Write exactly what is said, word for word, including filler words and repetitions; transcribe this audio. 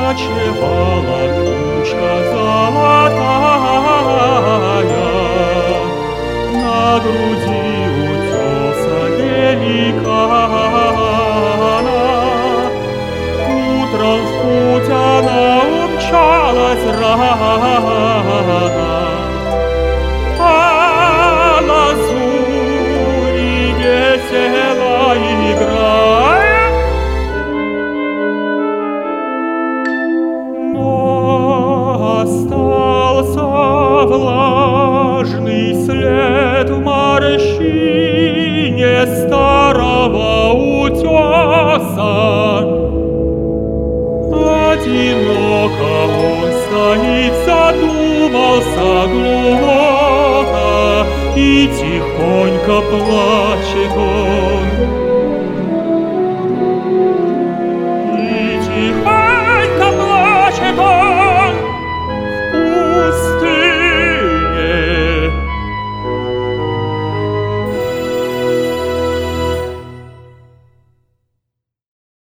Ночевала туча золотая на груди утеса великана. Утром в путь она умчалась рано, а лазури весело играя, остался влажный след в морщине старого утеса. Одиноко он стоит, задумался глубоко и тихонько плачет он.